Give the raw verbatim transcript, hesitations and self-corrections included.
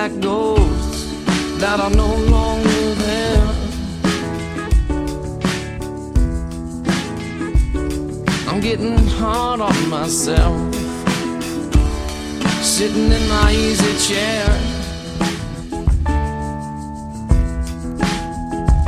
like ghosts that are no longer there. I'm getting hard on myself, sitting in my easy chair.